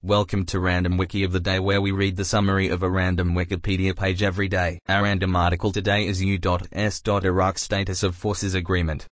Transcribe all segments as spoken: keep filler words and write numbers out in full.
Welcome to Random Wiki of the Day, where we read the summary of a random Wikipedia page every day. Our random article today is U S Iraq Status of Forces Agreement.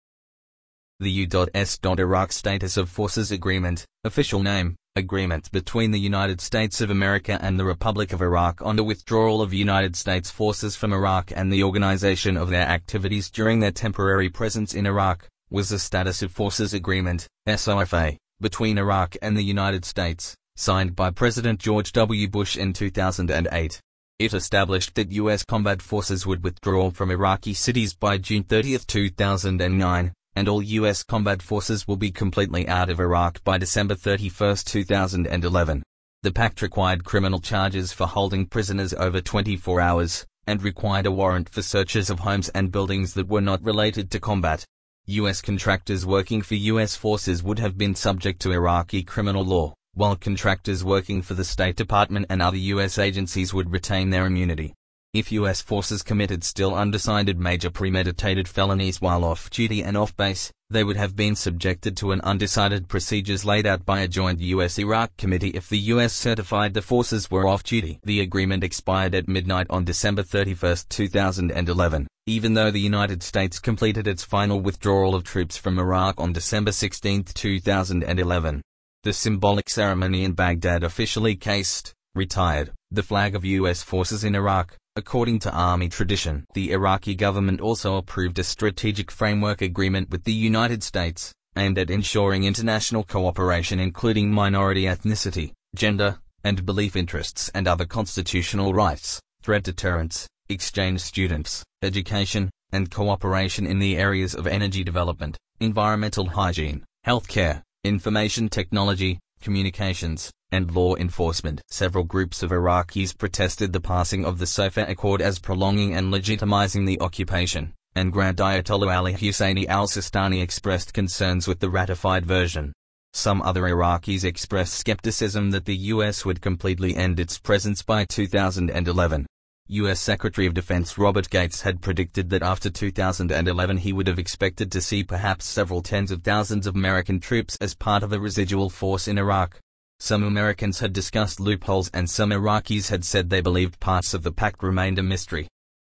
The U S Iraq Status of Forces Agreement, official name, Agreement between the United States of America and the Republic of Iraq on the withdrawal of United States forces from Iraq and the organization of their activities during their temporary presence in Iraq, was a Status of Forces Agreement, S O F A, between Iraq and the United States, signed by President George W. Bush in two thousand eight. It established that U S combat forces would withdraw from Iraqi cities by June thirtieth two thousand nine, and all U S combat forces will be completely out of Iraq by December thirty-first two thousand eleven. The pact required criminal charges for holding prisoners over twenty-four hours, and required a warrant for searches of homes and buildings that were not related to combat. U S contractors working for U S forces would have been subject to Iraqi criminal law, while contractors working for the State Department and other U S agencies would retain their immunity. If U S forces committed still undecided major premeditated felonies while off-duty and off-base, they would have been subjected to an undecided procedures laid out by a joint U S-Iraq committee if the U S certified the forces were off-duty. The agreement expired at midnight on December thirty-first two thousand eleven, even though the United States completed its final withdrawal of troops from Iraq on December sixteenth two thousand eleven. The symbolic ceremony in Baghdad officially cased, retired, the flag of U S forces in Iraq, according to Army tradition. The Iraqi government also approved a strategic framework agreement with the United States, aimed at ensuring international cooperation including minority ethnicity, gender, and belief interests and other constitutional rights, threat deterrence, exchange students, education, and cooperation in the areas of energy development, environmental hygiene, healthcare, information technology, communications, and law enforcement. Several groups of Iraqis protested the passing of the SOFA Accord as prolonging and legitimizing the occupation, and Grand Ayatollah Ali Husseini al-Sistani expressed concerns with the ratified version. Some other Iraqis expressed skepticism that the U S would completely end its presence by two thousand eleven. U S Secretary of Defense Robert Gates had predicted that after two thousand eleven he would have expected to see perhaps several tens of thousands of American troops as part of a residual force in Iraq. Some Americans had discussed loopholes and some Iraqis had said they believed parts of the pact remained a mystery.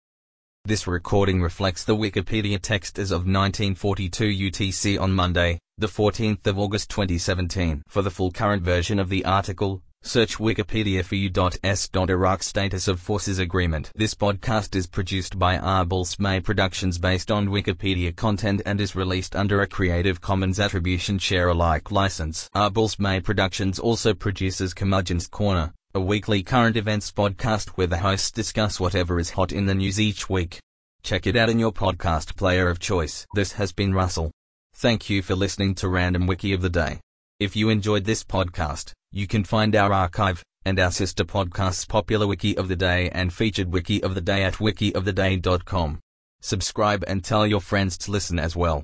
This recording reflects the Wikipedia text as of nineteen forty-two U T C on Monday, the fourteenth of August twenty seventeen. For the full current version of the article, search Wikipedia for U S Iraq Status of Forces Agreement. This podcast is produced by Arbulsmay Productions based on Wikipedia content and is released under a Creative Commons Attribution Share Alike license. Arbulsmay Productions also produces Curmudgeon's Corner, a weekly current events podcast where the hosts discuss whatever is hot in the news each week. Check it out in your podcast player of choice. This has been Russell. Thank you for listening to Random Wiki of the Day. If you enjoyed this podcast, you can find our archive, and our sister podcasts Popular Wiki of the Day and Featured Wiki of the Day at wiki of the day dot com. Subscribe and tell your friends to listen as well.